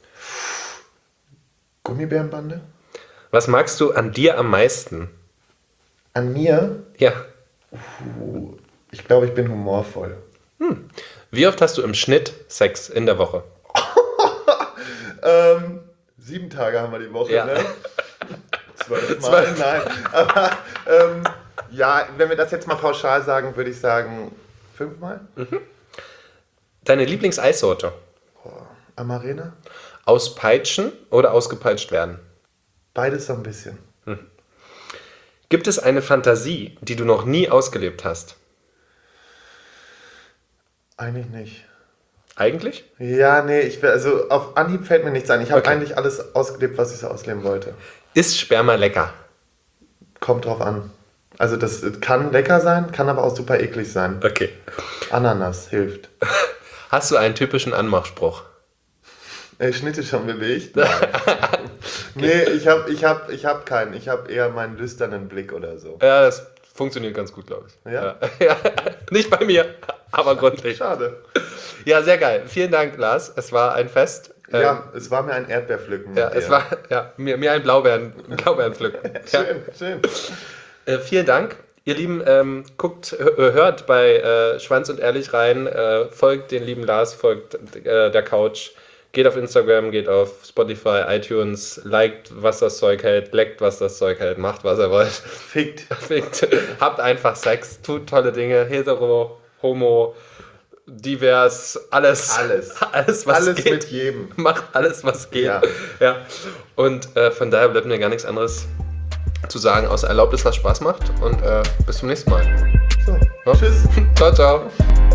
Gummibärenbande? Was magst du an dir am meisten? An mir? Ja. Uh, ich glaube, ich bin humorvoll. Hm. Wie oft hast du im Schnitt Sex in der Woche? ähm, sieben Tage haben wir die Woche, Ja. ne? Zwölf Mal? Zwölf. Nein. Aber, ähm, ja, wenn wir das jetzt mal pauschal sagen, würde ich sagen, fünfmal? Mhm. Deine Lieblingseissorte? Amarena? Auspeitschen oder ausgepeitscht werden? Beides so ein bisschen. Hm. Gibt es eine Fantasie, die du noch nie ausgelebt hast? Eigentlich nicht. Eigentlich? Ja, nee, ich will, also auf Anhieb fällt mir nichts ein. Ich habe Okay. eigentlich alles ausgelebt, was ich so ausleben wollte. Ist Sperma lecker? Kommt drauf an. Also das kann lecker sein, kann aber auch super eklig sein. Okay. Ananas hilft. Hast du einen typischen Anmachspruch? Ey, Schnitte schon belegt? Nein. Nee, ich habe ich hab, ich hab keinen. Ich habe eher meinen lüsternen Blick oder so. Ja, das funktioniert ganz gut, glaube ich. Ja? Ja. Nicht bei mir, aber gründlich. Schade. Ja, sehr geil. Vielen Dank, Lars. Es war ein Fest. Ja, Ähm, es war mir ein Erdbeerpflücken. ja, mit es dir. war ja, mir, mir ein Blaubeeren, Blaubeerenpflücken. Ja. Schön, schön. Äh, vielen Dank. Ihr Lieben, ähm, guckt, hö- hört bei äh, Schwanz und Ehrlich rein, äh, folgt den lieben Lars, folgt äh, der Couch, geht auf Instagram, geht auf Spotify, iTunes, liked, was das Zeug hält, leckt, was das Zeug hält, macht, was ihr wollt. Fickt. Fickt. Habt einfach Sex, tut tolle Dinge, hetero, homo, divers, alles. Alles. Alles, was Alles geht. mit jedem. Macht alles, was geht. Ja. Ja. Und äh, von daher bleibt mir gar nichts anderes zu sagen, außer erlaubt es, was Spaß macht. Und äh, bis zum nächsten Mal. So, Ja? tschüss. Ciao, ciao.